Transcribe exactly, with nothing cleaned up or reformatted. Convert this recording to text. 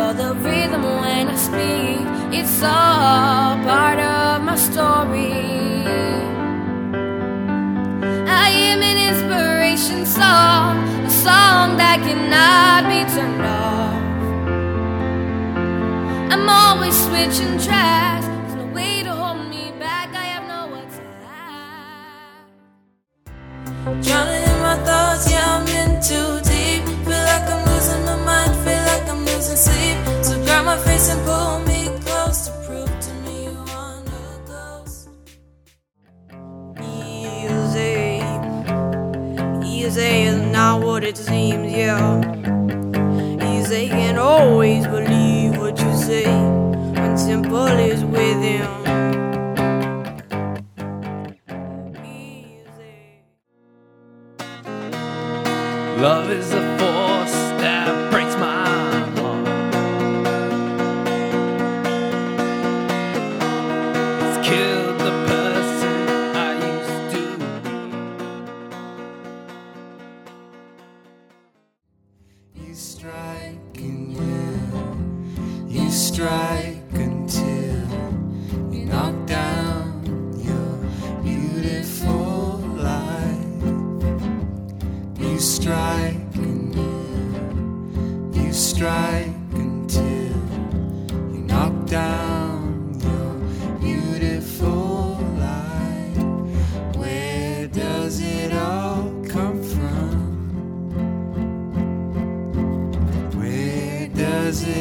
all the rhythm when I speak. It's all part of my story. I am an inspiration song, a song that cannot be turned off. I'm always switching tracks, there's no way to hold me back. I have nowhere to hide. Drowning in my thoughts, yeah, I'm in too deep. Feel like I'm losing my mind, feel like I'm losing sleep. So grab my face and pull me close to prove to me you want a ghost. Easy, easy is not what it seems, yeah. Easy can't always believe what you say when simple is with him. Love is a force that breaks my heart. It's killed the person I used to be. You strike and you, you strike until you knock down your beautiful life. You strike and you, you strike until you knock down your beautiful life. Where does it all come from? Where does it